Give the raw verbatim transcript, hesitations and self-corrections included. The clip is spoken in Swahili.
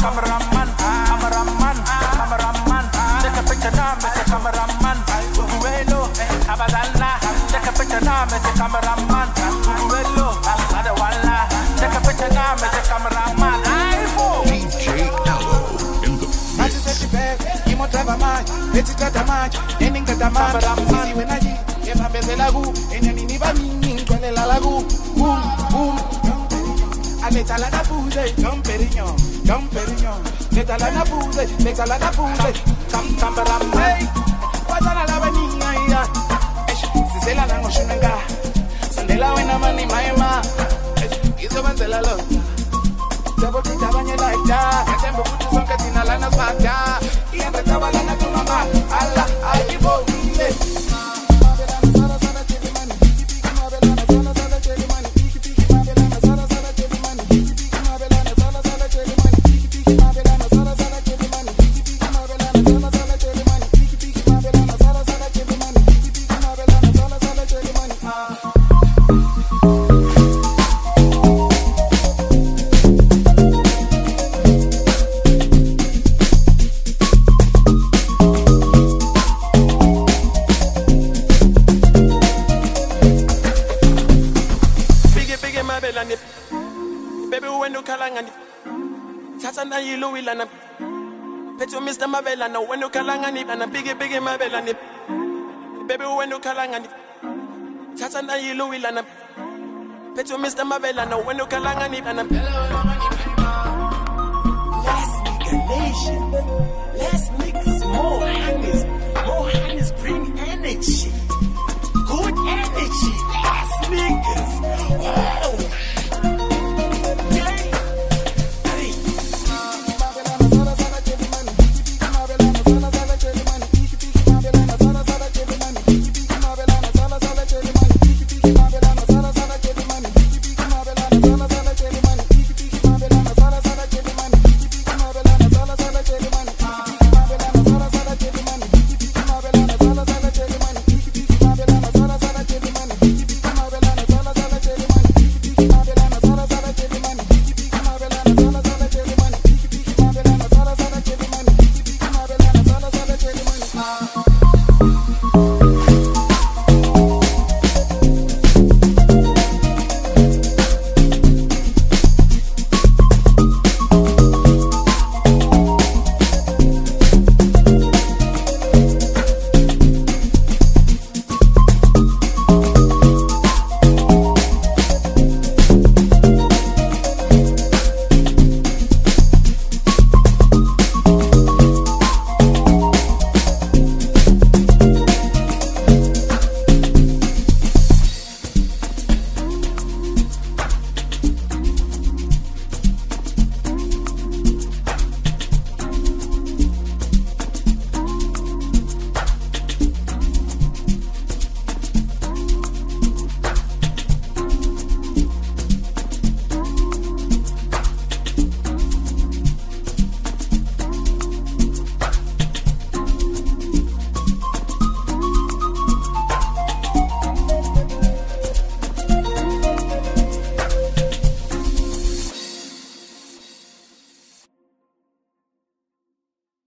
cameraman, cameraman, cameraman. Take a picture now, Mister Cameraman. Uguelo, Abadala. Take a picture now, Mister Cameraman. Uguelo, Adawala. Take a picture now, Mister Cameraman. D J Allo in the mix. Imo trava mai, eti trata mai, ending trata mai. Sisi wenaji, yepa beze lagu, enyani ni bami, kwele la lagu. Boom, boom. Aleta la da bouze, Dom Perignon, Dom Perignon. Leta la da bouze, leta la da bouze. Cam cameraman, hey, watana la bani ya. Si la nango shunanga, sandela wena mani maema. Izo banzela lota. Double to Tabanya like that. I tempo put some catina lana spata. Y entre tabalana tu mamá. Allah, I evoke it. Mister Mabella, no when you kalangani and a biggie biggie Mabella. Baby, when you kalangani, Tatana Yilu will and a Petro Mister Mabella, no when you kalangani and a Let's make a nation. Let's mix more handies. More handies bring energy. Good energy.